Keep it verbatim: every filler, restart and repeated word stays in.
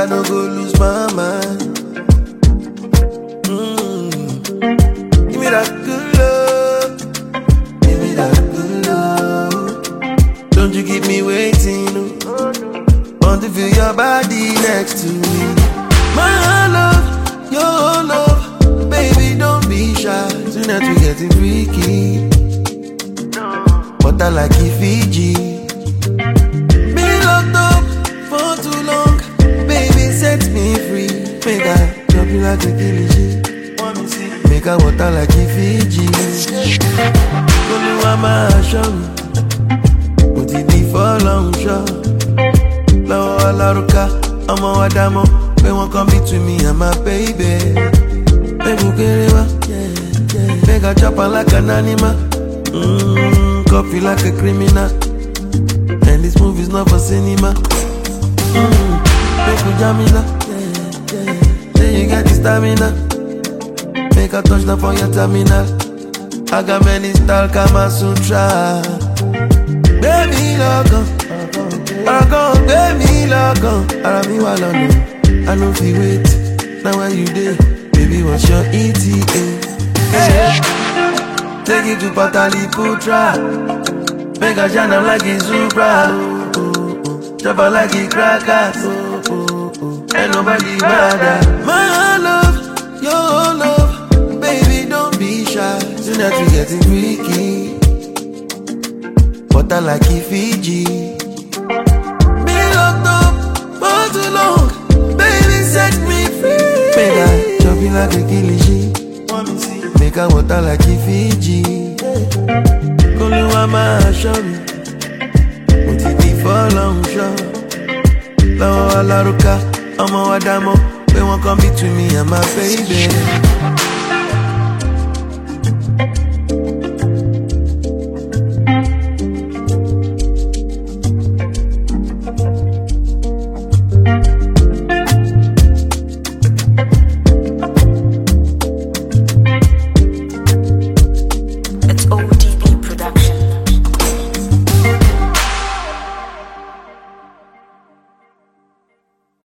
I no go lose my mind. Mm. Give me that good love, give me that good love. Don't you keep me waiting, oh. Want to feel your body next to me. My love, your love, baby don't be shy. Tonight we getting freaky, but I like it Fiji. Been locked up for too long, baby set me free. Make I drop you like a kilishi, make I water like a Fiji. Kolu ama show me, put it be for long shot. Low alaruka, I'm a wadamo. They won't come between me and my baby. Baby, kerewa, make I chop her like an animal. Mmm, coffee like a criminal. And this movie's not for cinema. Mmm, baby, Jamila. Then you get the stamina. Make a touchdown for your terminal. I got many style, Kama Sutra. Baby, loco, I go, baby, loco. I me while I know, I know if you wait. Now where you dey, baby, what's your E T A? Hey. Take it to Pataliputra, make a jam like a Supra. Oh, oh, oh. Chop her like a crackers. Oh, oh, oh. Ain't nobody better. My love, your love, baby, don't be shy. Tonight we getting freaky, but I like it Fiji. Been locked up for too long, baby set me free. Make I chop you like a kilishi, make I water like a Fiji. Kolu ama show me, put it be for long shot. Low alaruka, I'm a wadamo. They won't come between me and my baby.